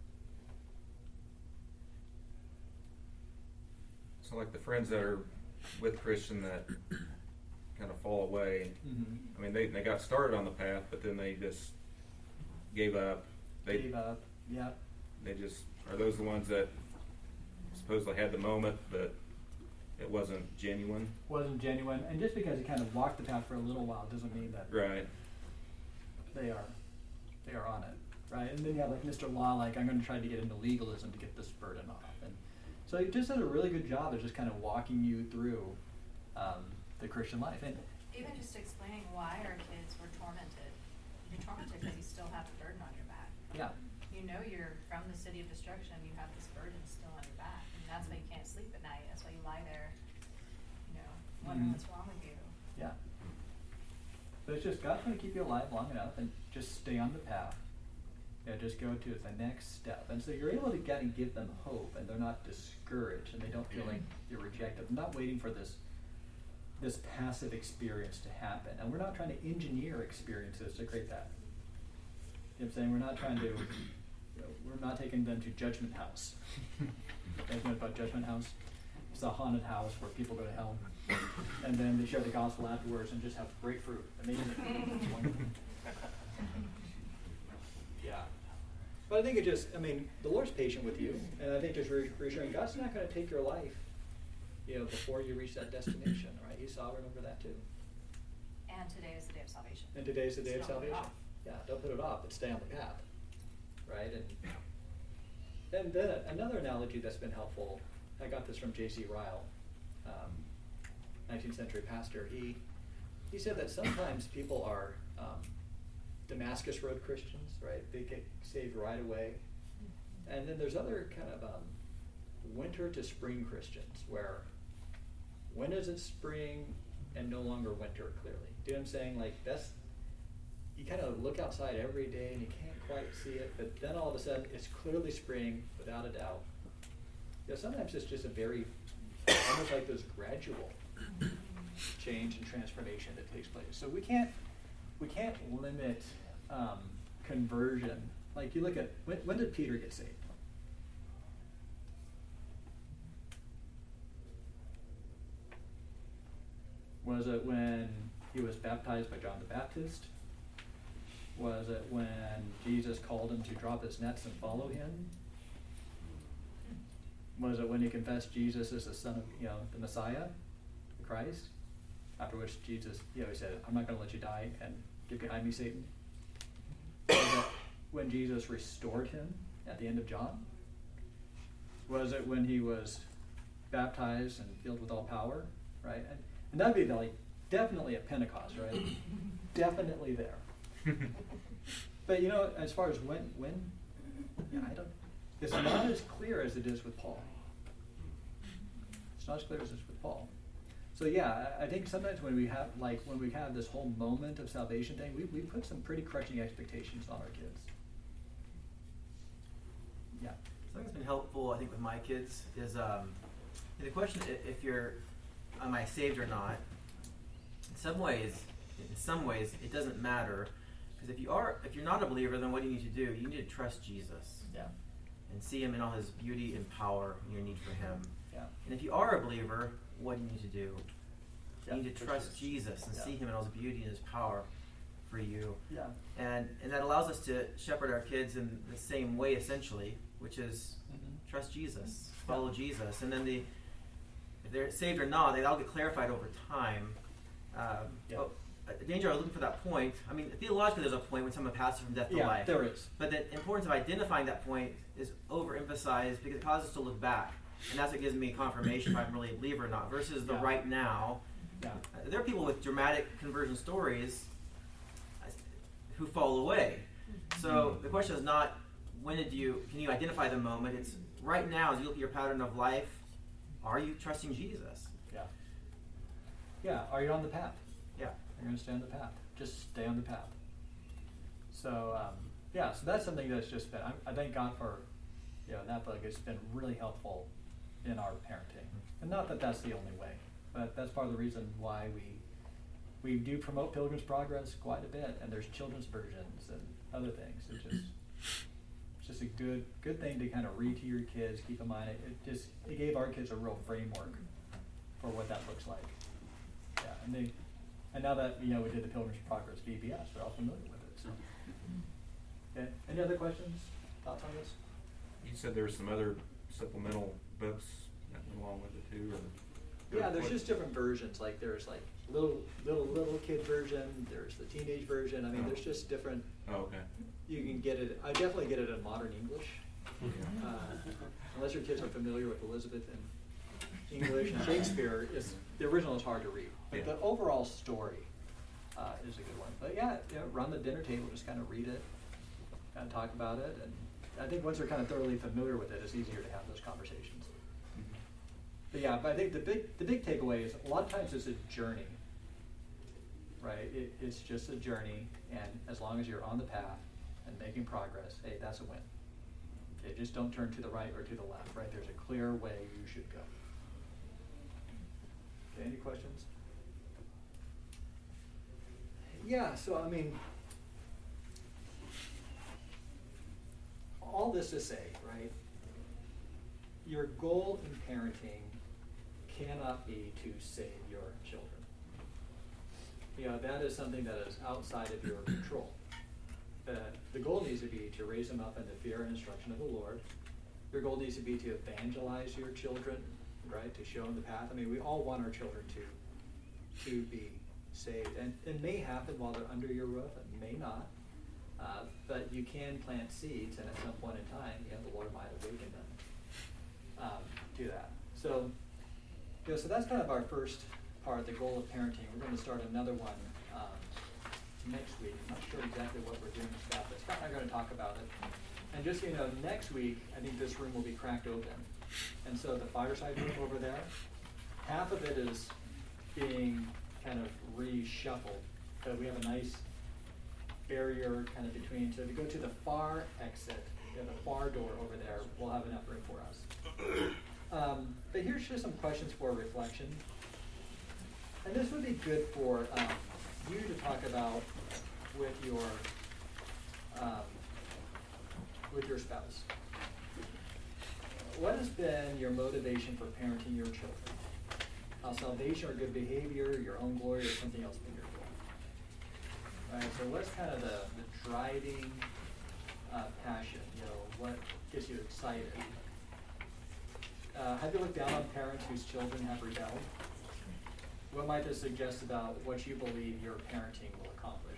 S14: So like the friends that are with Christian that kind of fall away, I mean, they got started on the path, but then they just gave up.
S1: Gave up, yeah.
S14: They just, are those the ones that supposedly had the moment, but it wasn't genuine?
S1: Wasn't genuine, and just because you kind of walked the path for a little while doesn't mean that
S14: right.
S1: They are on it, right? And then you have like Mr. Law, like, I'm going to try to get into legalism to get this burden off. And so he just does a really good job of just kind of walking you through the Christian life. And
S6: even just explaining why our kids were tormented. You're tormented because you still have the burden on your back.
S1: Yeah.
S6: You're from the city of destruction. You have this burden still on your back. And that's why you can't sleep at night. That's why you lie there, wondering what's wrong with you.
S1: Yeah. But it's just, God's going to keep you alive long enough and just stay on the path. Just go to the next step. And so you're able to kind of give them hope, and they're not discouraged, and they don't feel like you're rejected. They're not waiting for this passive experience to happen. And we're not trying to engineer experiences to create that. You know what I'm saying? We're not trying to, we're not taking them to Judgment House. You guys know about Judgment House? It's a haunted house where people go to hell, and then they share the gospel afterwards and just have great fruit. Amazing. It's wonderful. Yeah. But I think it just, I mean, the Lord's patient with you, and I think just reassuring God's not going to take your life, before you reach that destination, right? He's sovereign over that too.
S6: And today is the day of salvation.
S1: And today is the day of
S6: So don't put it
S1: salvation.
S6: off.
S1: Yeah, don't put it off, but stay on the path, right? And then another analogy that's been helpful, I got this from J.C. Ryle, 19th century pastor. He said that sometimes people are Damascus Road Christians, right? They get saved right away. And then there's other kind of winter to spring Christians, where when is it spring and no longer winter, clearly? Do you know what I'm saying? Like, you kind of look outside every day and you can't quite see it, but then all of a sudden it's clearly spring, without a doubt. Sometimes it's just a very, almost like this gradual change and transformation that takes place. So we can't limit conversion. Like, you look at, when did Peter get saved? Was it when he was baptized by John the Baptist? Was it when Jesus called him to drop his nets and follow him? Was it when he confessed Jesus as the Son of, the Messiah, the Christ? After which Jesus, he said, I'm not going to let you die, and get behind me, Satan. Was it when Jesus restored him at the end of John? Was it when he was baptized and filled with all power, right? And that'd be like definitely at Pentecost, right? Definitely there. But as far as when, it's not as clear as it is with Paul. It's not as clear as it is with Paul. So yeah, I think sometimes when we have this whole moment of salvation thing, we put some pretty crushing expectations on our kids. Yeah.
S8: Something that's been helpful, I think, with my kids is the question if you're, am I saved or not? In some ways, it doesn't matter, because if you're not a believer, then what do you need to do? You need to trust Jesus.
S1: Yeah.
S8: And see him in all his beauty and power and your need for him.
S1: Yeah.
S8: And if you are a believer, what do you need to do?
S1: Yeah,
S8: you need to trust Jesus and see him in all his beauty and his power for you.
S1: Yeah.
S8: And that allows us to shepherd our kids in the same way, essentially, which is trust Jesus, follow Jesus. And then if they're saved or not, they all get clarified over time. Danger, I was looking for that point. I mean, theologically, there's a point when someone passes from death to life.
S1: There is.
S8: But the importance of identifying that point is overemphasized because it causes us to look back. And that's what gives me confirmation if I'm really a believer or not, versus the right now.
S1: Yeah.
S8: There are people with dramatic conversion stories who fall away. So the question is not can you identify the moment? It's right now, as you look at your pattern of life, are you trusting Jesus?
S1: Yeah. Yeah, are you on the path?
S8: Yeah.
S1: You're going to stay on the path. Just stay on the path. So, so that's something that's just been, I thank God for, that book. It's been really helpful in our parenting. And not that that's the only way, but that's part of the reason why we do promote Pilgrim's Progress quite a bit, and there's children's versions and other things. It's just a good thing to kind of read to your kids, keep in mind. It gave our kids a real framework for what that looks like. Yeah, and now that we did the Pilgrim's Progress VBS, they're all familiar with it. So, okay. Any other questions, thoughts on this?
S14: You said there were some other supplemental books that went along with it too, or?
S1: Yeah, there's just different versions. Like there's like little kid version. There's the teenage version. I mean, there's just different.
S14: Oh, okay.
S1: You can get it. I definitely get it in modern English, unless your kids are familiar with Elizabethan English and Shakespeare. The original is hard to read, but the overall story is a good one. But around the dinner table, just kind of read it, kind of talk about it, and I think once they're kind of thoroughly familiar with it, it's easier to have those conversations. But I think the big takeaway is a lot of times it's a journey, right? It's just a journey, and as long as you're on the path and making progress, hey, that's a win. Okay, just don't turn to the right or to the left, right? There's a clear way you should go. Okay, any questions? Yeah, so I mean, all this to say, right? Your goal in parenting cannot be to save your children. That is something that is outside of your control. The goal needs to be to raise them up in the fear and instruction of the Lord. Your goal needs to be to evangelize your children, right? To show them the path. I mean, we all want our children to be saved. And it may happen while they're under your roof. It may not. But you can plant seeds, and at some point in time, the Lord might awaken them to that. So, so that's kind of our first part, the goal of parenting. We're going to start another one next week. I'm not sure exactly what we're doing with Scott, but Scott and I are going to talk about it. And just so you know, next week, I think this room will be cracked open. And so the fireside room over there, half of it is being kind of reshuffled. So we have a nice barrier kind of between. So if you go to the far exit, you have a far door over there, we'll have enough room for us. But here's just some questions for reflection. And this would be good for you to talk about with your spouse. What has been your motivation for parenting your children? Salvation or good behavior, your own glory, or something else been your goal? Right, so what's kind of the driving passion? What gets you excited? Have you looked down on parents whose children have rebelled? What might this suggest about what you believe your parenting will accomplish?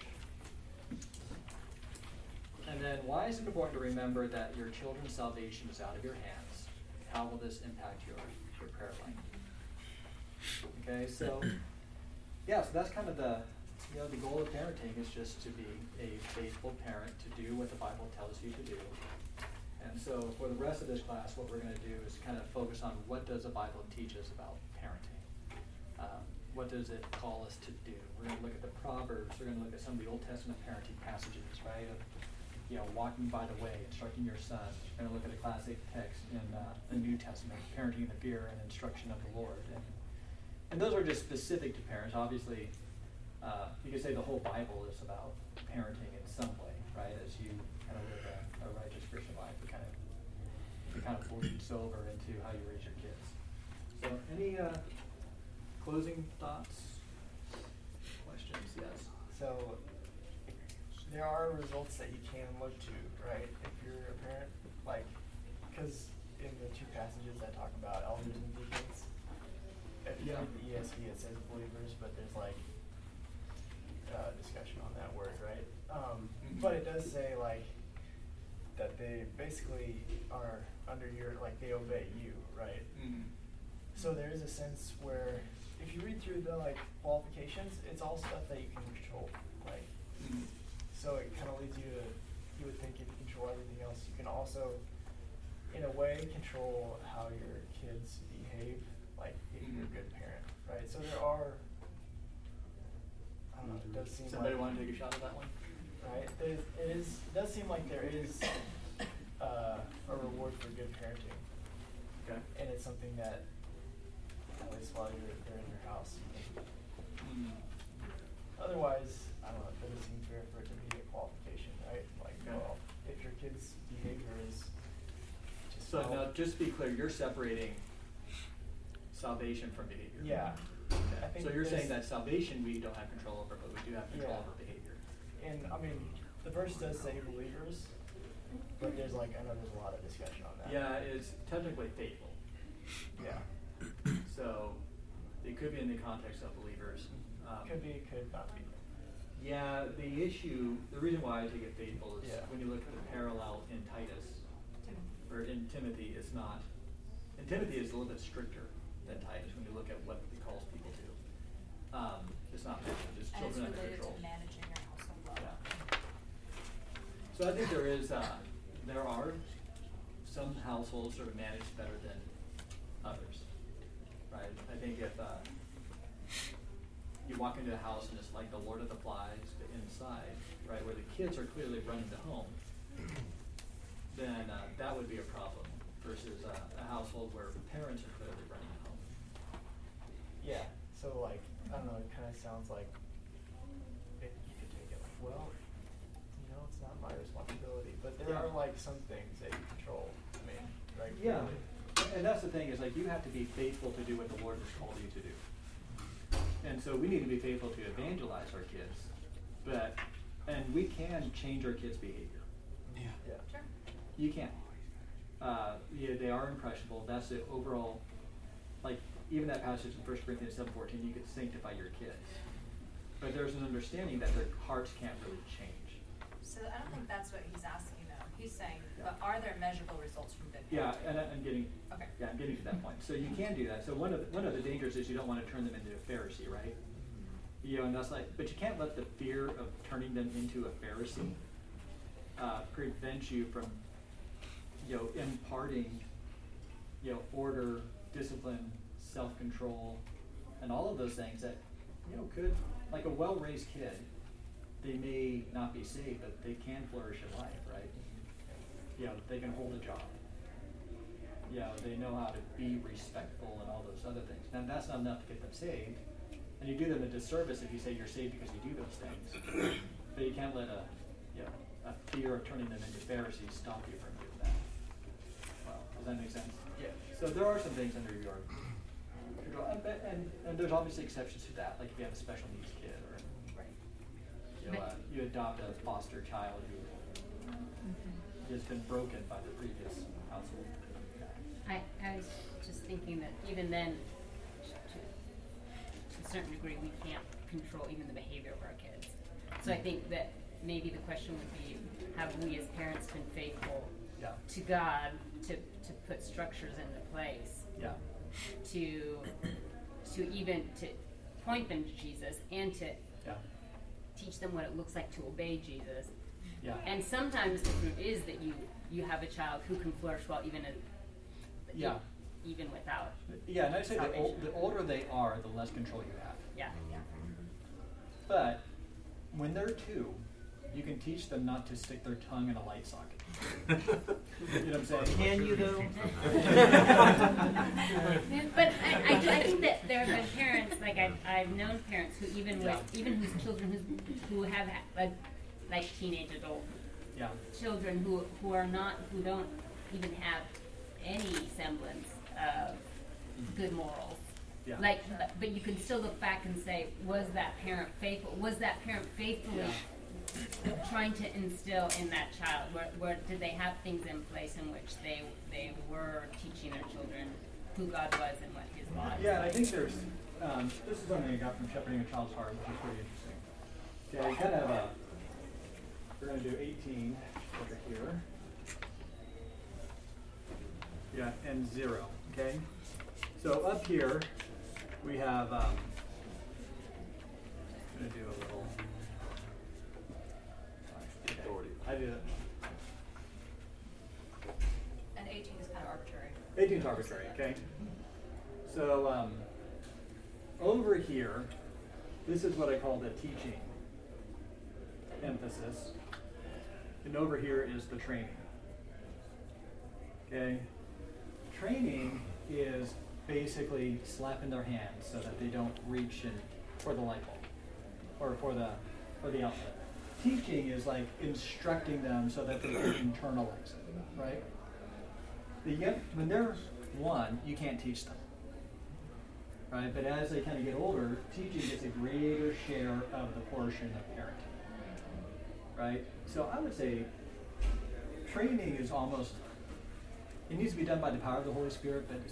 S1: And then, why is it important to remember that your children's salvation is out of your hands? How will this impact your prayer life? Okay, so so that's kind of the goal of parenting is just to be a faithful parent, to do what the Bible tells you to do. And so for the rest of this class, what we're going to do is kind of focus on what does the Bible teach us about parenting. What does it call us to do? We're going to look at the Proverbs. We're going to look at some of the Old Testament parenting passages, right? Of, walking by the way, instructing your son. We're going to look at a classic text in the New Testament, parenting in the fear and instruction of the Lord. And those are just specific to parents. Obviously, you could say the whole Bible is about parenting in some way, right? As you kind of live a righteous Christian life, it kind of bleeds over into how you raise your kids. So, any closing thoughts, questions? Yes.
S10: So there are results that you can look to, right? If you're a parent, because in the two passages I talk about elders and deacons, if you read the ESV, it says believers, but there's discussion on that word, right? But it does say that they basically are under your, they obey you, right? Mm-hmm. So there is a sense where if you read through the qualifications, it's all stuff that you can control, So it kind of leads you to, you would think if you control everything else, you can also, in a way, control how your kids behave, if you're a good parent, right? So there are, I don't know, it does seem
S1: Somebody want to take a shot at that one?
S10: Right, it does seem like there is a reward for good parenting.
S1: Okay.
S10: And it's something that, at least while they're in your house. Otherwise, I don't know, it doesn't seem fair for it to be a qualification, right? Well, if your kid's behavior is just
S1: So now, just to be clear, you're separating salvation from behavior.
S10: Yeah. I think
S1: so you're saying that salvation we don't have control over, but we do have control over behavior.
S10: And I mean, the verse does say believers, but there's I know there's a lot of discussion on that.
S1: Yeah, it's technically faithful.
S10: Yeah.
S1: So it could be in the context of believers.
S10: Could be, could not be.
S1: Yeah, the reason why I take it faithful is when you look at the parallel in Titus, or in Timothy, it's not. In Timothy, it's a little bit stricter than Titus when you look at what he calls people to. It's not mentioned, it's children under control.
S6: And it's related to managing your household well.
S1: Yeah. So I think there are some households sort of managed better than others, right? I think if you walk into a house and it's like the Lord of the Flies, but inside, right, where the kids are clearly running the home, then that would be a problem versus a household where parents are clearly running the home.
S10: Yeah, so I don't know, it kind of sounds like you could take it well, it's not my responsibility, but there are some things that you control. I mean, right?
S1: Yeah, and that's the thing is like you have to be faithful to do what the Lord has called you to do. And so we need to be faithful to evangelize our kids, and we can change our kids' behavior.
S8: Yeah.
S6: Sure.
S1: You can. They are impressionable. That's the overall, like even that passage in 1 Corinthians 7:14, you could sanctify your kids. But there's an understanding that their hearts can't really change.
S6: So I don't think that's what he's asking though. He's saying, but are there measurable results from good
S1: Yeah,
S6: parenting?
S1: and I'm getting.
S6: Okay.
S1: Yeah, I'm getting to that point. So you can do that. So one of the dangers is you don't want to turn them into a Pharisee, right? You know, and that's like, but you can't let the fear of turning them into a Pharisee prevent you from, imparting, order, discipline, self-control, and all of those things that, could, like a well-raised kid, they may not be saved, but they can flourish in life, right? They can hold a job. They know how to be respectful and all those other things. Now, that's not enough to get them saved. And you do them a disservice if you say you're saved because you do those things. But you can't let a fear of turning them into Pharisees stop you from doing that. Well, does that make sense? Yeah. So there are some things under your control. And there's obviously exceptions to that, like if you have a special needs kid or you adopt a foster child who has been broken by the previous household.
S5: I was just thinking that even then, to a certain degree, we can't control even the behavior of our kids. So I think that maybe the question would be, have we as parents been faithful to God to put structures into place to even to point them to Jesus and to teach them what it looks like to obey Jesus. And sometimes the fruit is that you have a child who can flourish well even even without.
S1: Yeah, and I'd say the older they are, the less control you have.
S5: Yeah.
S1: But when they're 2, you can teach them not to stick their tongue in a light socket. You know what I'm saying?
S8: Can you though?
S5: But I think that there have been parents, like I've known parents who even whose children who have like teenage adult children who don't even have any semblance of good morals.
S1: Yeah.
S5: But you can still look back and say, was that parent faithful? Was that parent faithfully trying to instill in that child? Where did they have things in place in which they were teaching their children who God was and what His law is?
S1: Yeah, and I think there's this is something I got from Shepherding a Child's Heart, which is pretty interesting. Okay, kind of we're going to do 18 over here. Yeah, and 0. Okay, so up here we have. I'm going to do a little.
S3: Authority.
S1: I do that.
S6: And 18 is kind of arbitrary.
S1: 18 is arbitrary. Okay. So over here, this is what I call the teaching emphasis, and over here is the training. Okay. Training is basically slapping their hands so that they don't reach for the light bulb or for the outlet. Teaching is like instructing them so that they can internalize it, right? When they're 1, you can't teach them, right? But as they kind of get older, teaching gets a greater share of the portion of parenting, right? So I would say training is almost, it needs to be done by the power of the Holy Spirit, but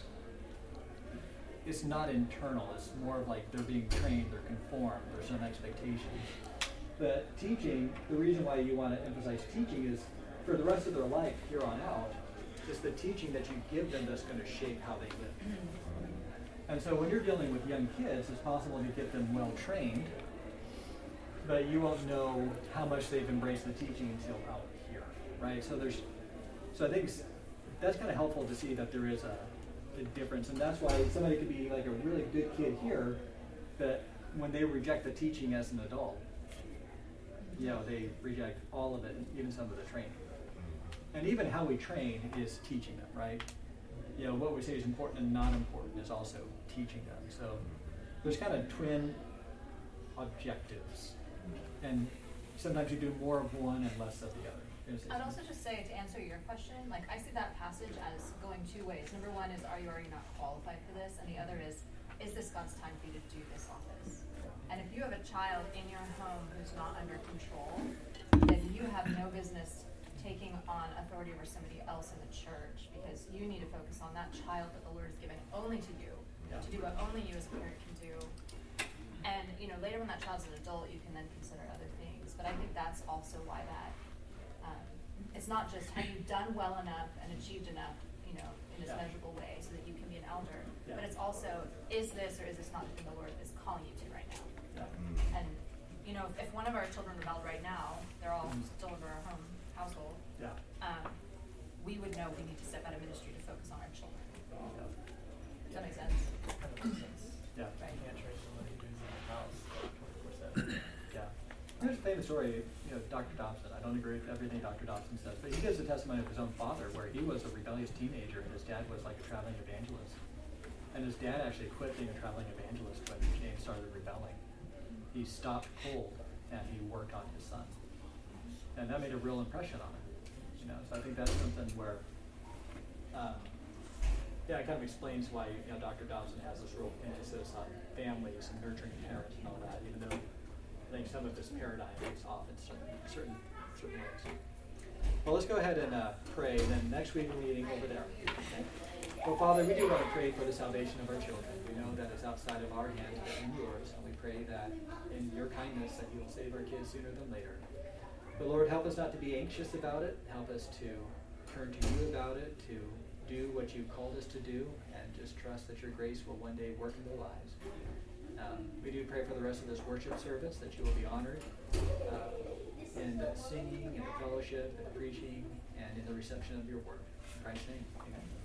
S1: it's not internal. It's more of like they're being trained, they're conformed, there's some expectations. But teaching, the reason why you want to emphasize teaching is for the rest of their life here on out, it's the teaching that you give them that's going to shape how they live. And so when you're dealing with young kids, it's possible to get them well trained, but you won't know how much they've embraced the teaching until out here, right? So I think that's kind of helpful to see that there is a difference, and that's why somebody could be like a really good kid here, but when they reject the teaching as an adult, they reject all of it, even some of the training. And even how we train is teaching them, right? What we say is important and not important is also teaching them. So there's kind of twin objectives. And sometimes you do more of one and less of the other.
S6: I'd also just say, to answer your question, like, I see that passage as going two ways. Number one is, are you already not qualified for this? And the other is this God's time for you to do this office? And if you have a child in your home who's not under control, then you have no business taking on authority over somebody else in the church, because you need to focus on that child that the Lord is giving only to you, to do what only you as a parent can do. And, you know, later when that child's an adult, you can then consider other things. But I think that's also why that, it's not just have you done well enough and achieved enough, you know, in this measurable way so that you can be an elder, but it's also, is this or is this not the thing the Lord is calling you to right now? And, you know, if one of our children rebelled right now, they're all still in our household, we would know we need to step out of ministry to focus on our children. Does that make sense?
S1: Yeah.
S6: Right.
S10: You can't trace somebody who's in the house 24/7.
S1: Yeah. There's a famous story, you know, Dr. Dobson. I don't agree with everything Dr. Dobson says, but he gives a testimony of his own father where he was a rebellious teenager and his dad was like a traveling evangelist. And his dad actually quit being a traveling evangelist when James started rebelling. He stopped cold and he worked on his son. And that made a real impression on him. You know, so I think that's something where, it kind of explains why, you know, Dr. Dobson has this real emphasis on families and nurturing parents and all that, even though I think some of this paradigm is off in certain ways. Well, let's go ahead and pray, and then next week we're meeting over there. Okay? Well, Father, we do want to pray for the salvation of our children. We know that it's outside of our hands, but in yours, and we pray that in your kindness that you'll save our kids sooner than later. But Lord, help us not to be anxious about it. Help us to turn to you about it, to do what you called us to do, and just trust that your grace will one day work in their lives. We do pray for the rest of this worship service, that you will be honored in the singing, and the fellowship, and the preaching, and in the reception of your word. In Christ's name, amen.